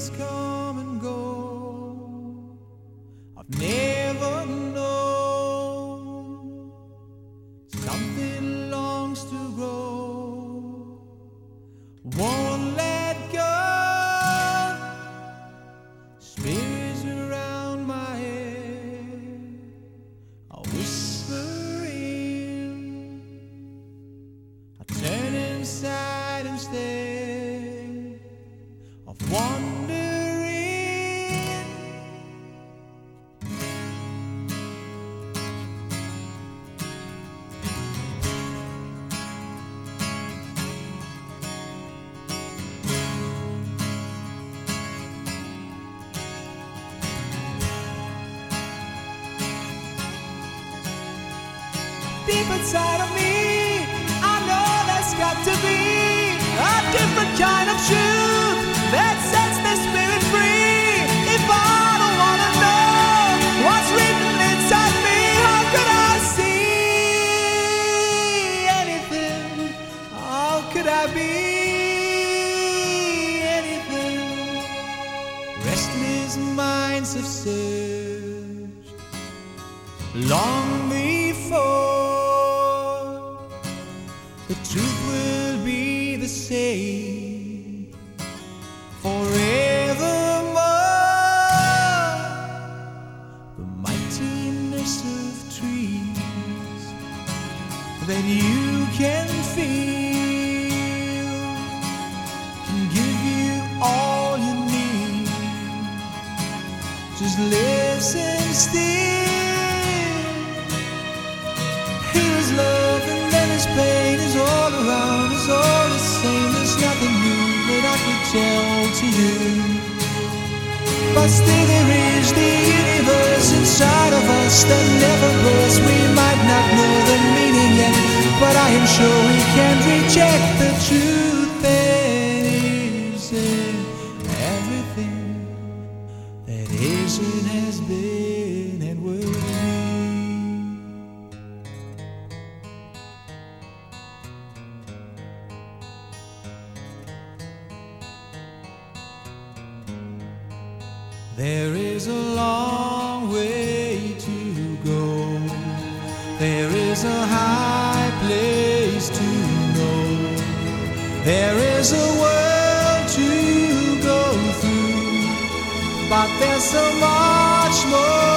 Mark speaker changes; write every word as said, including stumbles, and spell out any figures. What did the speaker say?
Speaker 1: Dreams come and go. I've never known something longs to grow, won't let go. Spirits around my head are whispering. I turn inside instead of wandering. Deep inside of me, I know there's got to be a different kind of truth that sets the spirit free. If I don't wanna know what's written inside me, how could I see anything? How could I be anything? Restless minds have searched long before. The truth will be the same forevermore. The mightiness of trees that you can feel can give you all you need. Just listen still. Here is love and then is pain, is all around, is all the same. There's nothing new that I could tell to you, but still there is the universe inside of us that never grows. We might not know the meaning yet, but I am sure we can reject the truth that is in everything that is and has been and will be. There is a long way to go. There is a high place to know. There is a world to go through, but there's so much more